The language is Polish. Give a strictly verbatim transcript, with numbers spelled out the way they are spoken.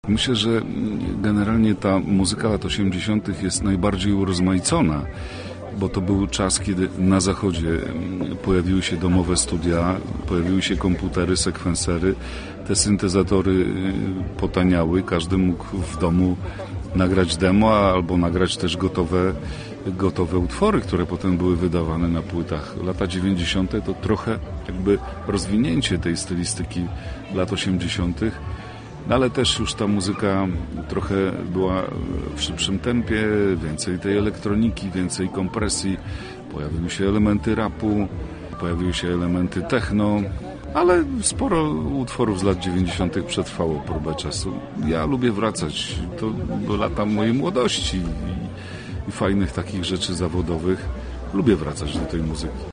Myślę, że generalnie ta muzyka lat osiemdziesiątych jest najbardziej urozmaicona, bo to był czas, kiedy na zachodzie pojawiły się domowe studia, pojawiły się komputery, sekwensery, te syntezatory potaniały, każdy mógł w domu nagrać demo albo nagrać też gotowe, gotowe utwory, które potem były wydawane na płytach. Lata dziewięćdziesiąte to trochę jakby rozwinięcie tej stylistyki lat osiemdziesiątych. No ale też już ta muzyka trochę była w szybszym tempie, więcej tej elektroniki, więcej kompresji, pojawiły się elementy rapu, pojawiły się elementy techno, ale sporo utworów z lat dziewięćdziesiątych przetrwało próbę czasu. Ja lubię wracać, to do lata mojej młodości i, i fajnych takich rzeczy zawodowych. Lubię wracać do tej muzyki.